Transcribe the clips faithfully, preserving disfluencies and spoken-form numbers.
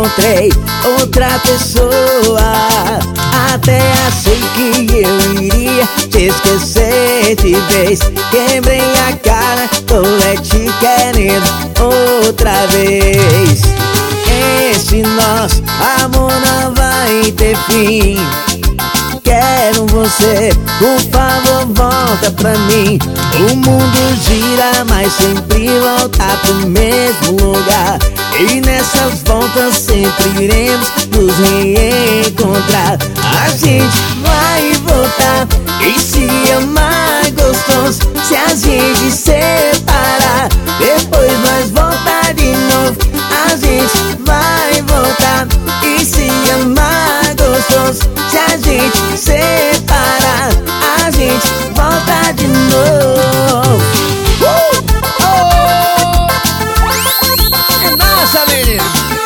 encontrei outra pessoa. Até achei que eu iria te esquecer de vez. Quebrei a cara, tô é te querendo outra vez. Esse nosso amor não vai ter fim. Quero você, por favor volta pra mim. O mundo gira, mas sempre volta pro mesmo lugar. E nessas voltas sempre iremos nos reencontrar. A gente vai voltar e se amar gostoso. Se a gente separar, depois nós voltar de novo. A gente vai voltar e se amar gostoso. Se a gente separar, a gente volta de novo. uh! Oh! É nossa, menina!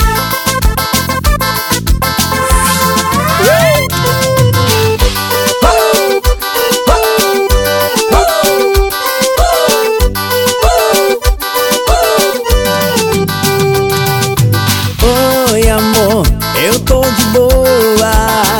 Oi, amor, eu tô de boa.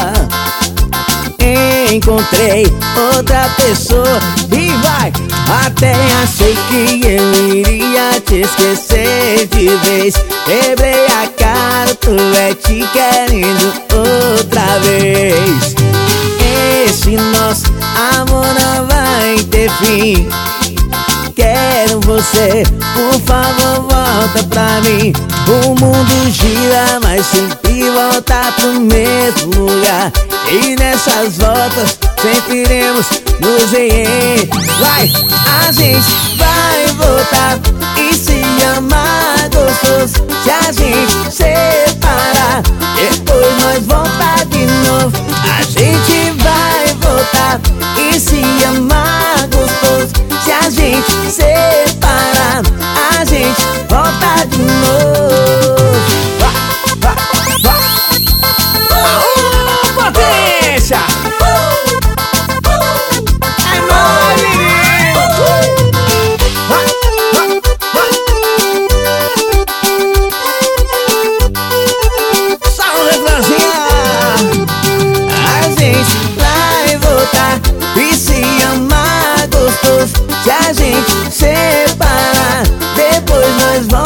Encontrei outra pessoa e vai. Até achei que eu iria te esquecer de vez. Quebrei a cara, tô é te querendo outra vez. Esse nosso amor não vai ter fim. Quero você, por favor volta pra mim. O mundo gira, mas sempre volta pro mesmo lugar. E nessas voltas sempre iremos nos ver. Vai, a gente vai voltar e se amar gostoso. Se a gente separar, depois nós voltar de novo. A gente vai voltar e se amar gostoso. Se a gente separar, a gente volta de novo. Vai, vai, vai. Aô, potência! É nóis, menino! Vai, vai, vai. Só um refrãozinho. A gente vai voltar e se amar gostoso. Se a gente separar, depois nós vamos